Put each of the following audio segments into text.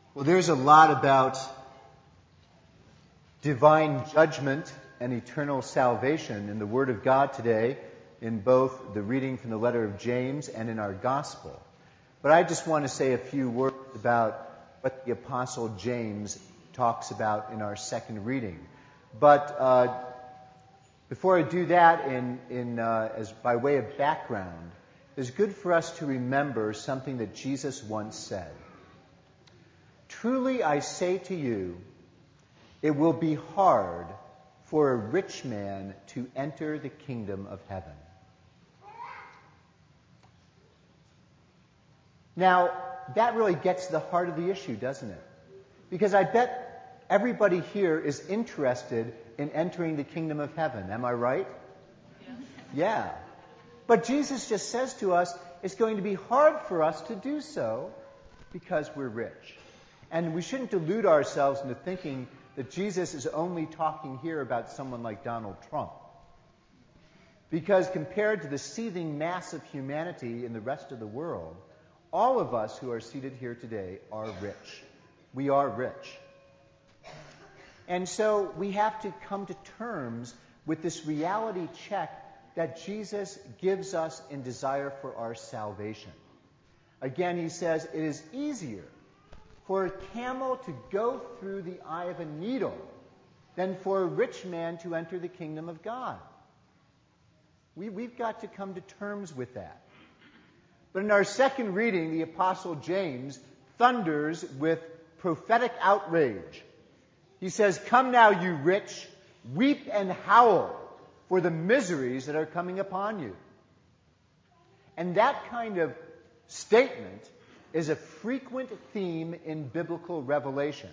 Well, there's a lot about divine judgment and eternal salvation in the Word of God today, in both the reading from the letter of James and in our Gospel. But I just want to say a few words about what the Apostle James talks about in our second reading. But before I do that, as by way of background, it's good for us to remember something that Jesus once said. Truly I say to you, it will be hard for a rich man to enter the kingdom of heaven. Now, that really gets to the heart of the issue, doesn't it? Because I bet everybody here is interested in entering the kingdom of heaven. Am I right? Yeah. But Jesus just says to us, it's going to be hard for us to do so because we're rich. And we shouldn't delude ourselves into thinking that Jesus is only talking here about someone like Donald Trump. Because compared to the seething mass of humanity in the rest of the world, all of us who are seated here today are rich. We are rich. And so we have to come to terms with this reality check that Jesus gives us in desire for our salvation. Again, he says, it is easier for a camel to go through the eye of a needle than for a rich man to enter the kingdom of God. We've got to come to terms with that. But in our second reading, the Apostle James thunders with prophetic outrage. He says, "Come now, you rich, weep and howl for the miseries that are coming upon you." And that kind of statement is a frequent theme in biblical revelation.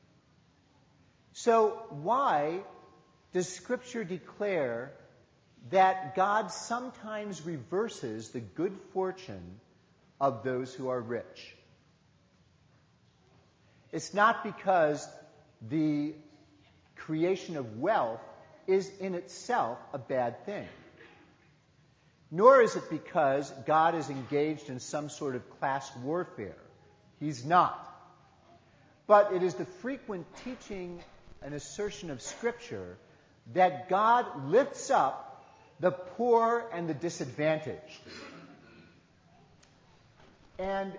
So why does Scripture declare that God sometimes reverses the good fortune of those who are rich? It's not because the creation of wealth is in itself a bad thing. Nor is it because God is engaged in some sort of class warfare. He's not. But it is the frequent teaching and assertion of Scripture that God lifts up the poor and the disadvantaged. And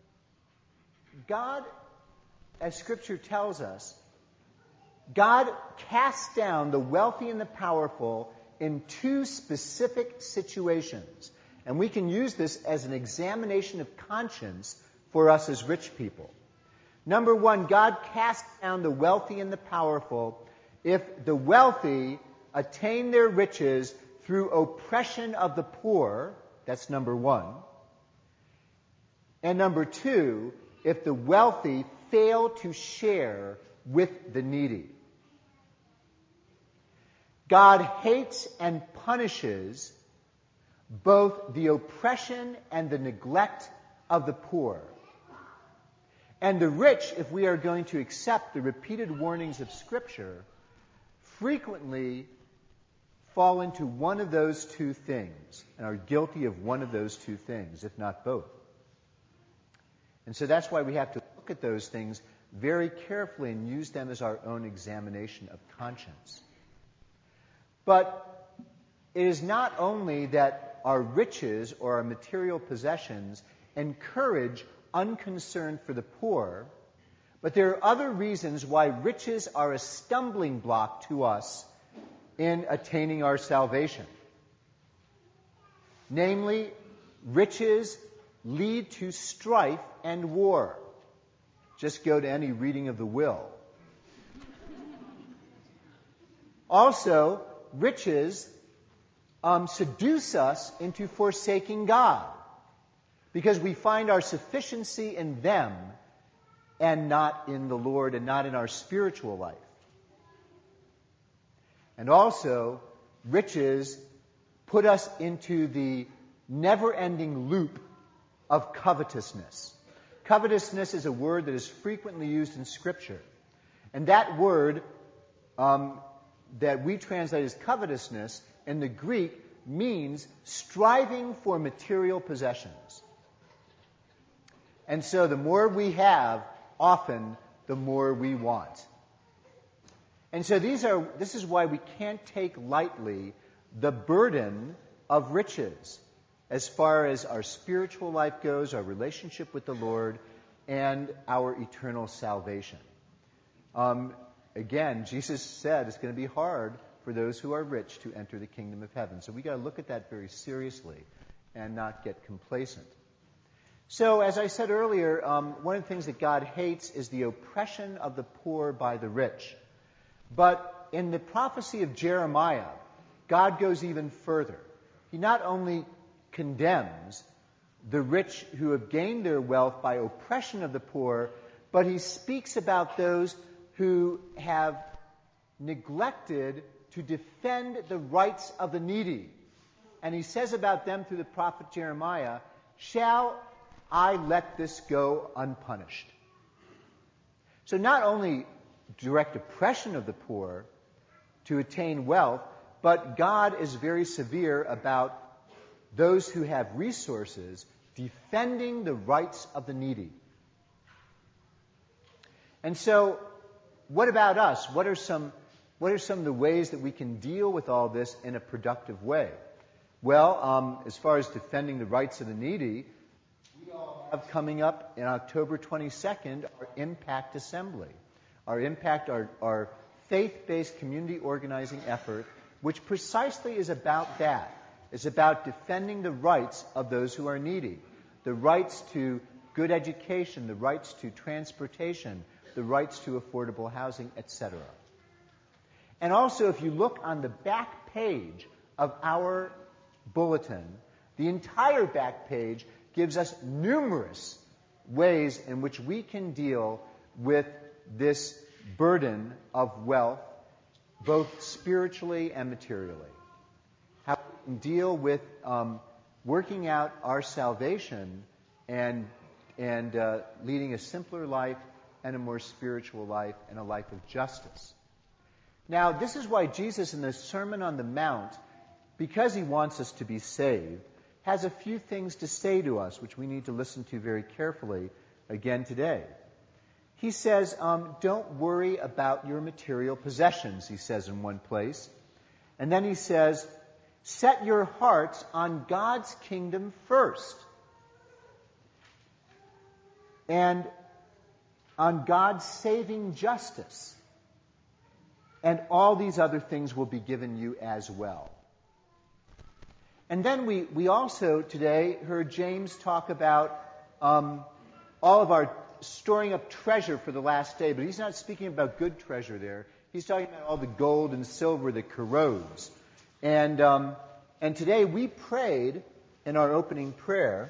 God, as Scripture tells us, God casts down the wealthy and the powerful in two specific situations. And we can use this as an examination of conscience for us as rich people. Number one, God casts down the wealthy and the powerful if the wealthy attain their riches through oppression of the poor. That's number one. And number two, if the wealthy fail to share with the needy. God hates and punishes both the oppression and the neglect of the poor. And the rich, if we are going to accept the repeated warnings of Scripture, frequently fall into one of those two things and are guilty of one of those two things, if not both. And so that's why we have to look at those things very carefully and use them as our own examination of conscience. But it is not only that our riches or our material possessions encourage unconcern for the poor, but there are other reasons why riches are a stumbling block to us in attaining our salvation. Namely, riches lead to strife and war. Just go to any reading of the will. Also, riches seduce us into forsaking God because we find our sufficiency in them and not in the Lord and not in our spiritual life. And also, riches put us into the never-ending loop of covetousness. Covetousness is a word that is frequently used in Scripture. And that word that we translate as covetousness in the Greek means striving for material possessions. And so the more we have, often the more we want. And so this is why we can't take lightly the burden of riches as far as our spiritual life goes, our relationship with the Lord, and our eternal salvation. Again, Jesus said it's going to be hard for those who are rich to enter the kingdom of heaven. So we got to look at that very seriously and not get complacent. So, as I said earlier, one of the things that God hates is the oppression of the poor by the rich. But in the prophecy of Jeremiah, God goes even further. He not only condemns the rich who have gained their wealth by oppression of the poor, but he speaks about those who have neglected to defend the rights of the needy. And he says about them through the prophet Jeremiah, "Shall I let this go unpunished?" So not only direct oppression of the poor to attain wealth, but God is very severe about those who have resources defending the rights of the needy. And so, what about us? What are some of the ways that we can deal with all this in a productive way? Well, as far as defending the rights of the needy, we all have coming up in October 22nd our Impact Assembly. Our Impact, our faith-based community organizing effort, which precisely is about that. It's about defending the rights of those who are needy, the rights to good education, the rights to transportation, the rights to affordable housing, etc. And also, if you look on the back page of our bulletin, the entire back page gives us numerous ways in which we can deal with this burden of wealth, both spiritually and materially. How we can deal with working out our salvation and leading a simpler life and a more spiritual life and a life of justice. Now, this is why Jesus in the Sermon on the Mount, because he wants us to be saved, has a few things to say to us, which we need to listen to very carefully again today. He says, don't worry about your material possessions, he says in one place. And then he says, set your hearts on God's kingdom first. And on God's saving justice. And all these other things will be given you as well. And then we also today heard James talk about all of our storing up treasure for the last day, but he's not speaking about good treasure there. He's talking about all the gold and silver that corrodes. And today we prayed in our opening prayer,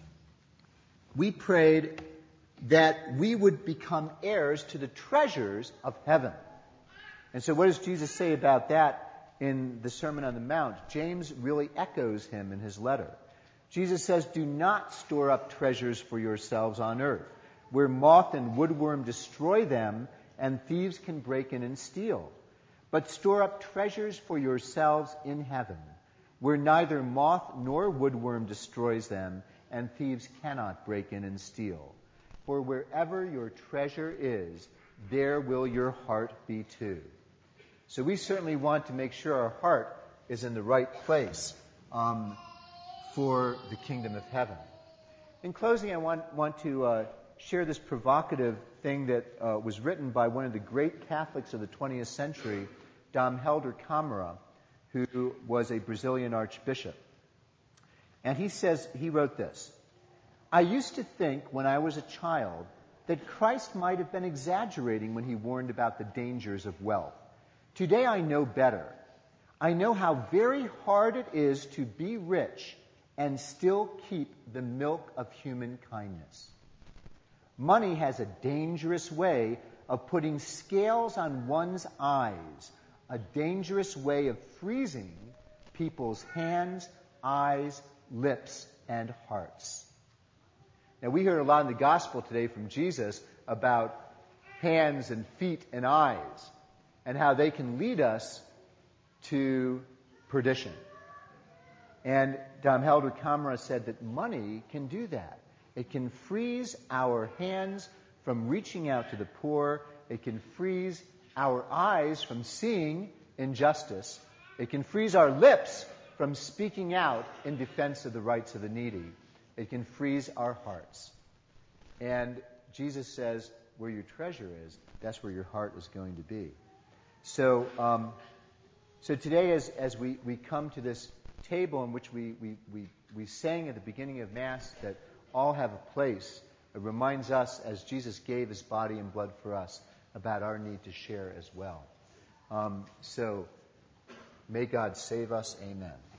we prayed that we would become heirs to the treasures of heaven. And so what does Jesus say about that in the Sermon on the Mount? James really echoes him in his letter. Jesus says, do not store up treasures for yourselves on earth, where moth and woodworm destroy them, and thieves can break in and steal. But store up treasures for yourselves in heaven, where neither moth nor woodworm destroys them, and thieves cannot break in and steal. For wherever your treasure is, there will your heart be too. So we certainly want to make sure our heart is in the right place for the kingdom of heaven. In closing, I want to share this provocative thing that was written by one of the great Catholics of the 20th century, Dom Helder Câmara, who was a Brazilian archbishop. And he wrote this: I used to think when I was a child that Christ might have been exaggerating when he warned about the dangers of wealth. Today I know better. I know how very hard it is to be rich and still keep the milk of human kindness. Money has a dangerous way of putting scales on one's eyes, a dangerous way of freezing people's hands, eyes, lips, and hearts. Now, we heard a lot in the gospel today from Jesus about hands and feet and eyes and how they can lead us to perdition. And Dom Helder Câmara said that money can do that. It can freeze our hands, from reaching out to the poor. It can freeze our eyes from seeing injustice. It can freeze our lips from speaking out in defense of the rights of the needy. It can freeze our hearts. And Jesus says, where your treasure is, that's where your heart is going to be. So today, as we come to this table in which we sang at the beginning of Mass that all have a place, it reminds us, as Jesus gave his body and blood for us, about our need to share as well. So may God save us. Amen.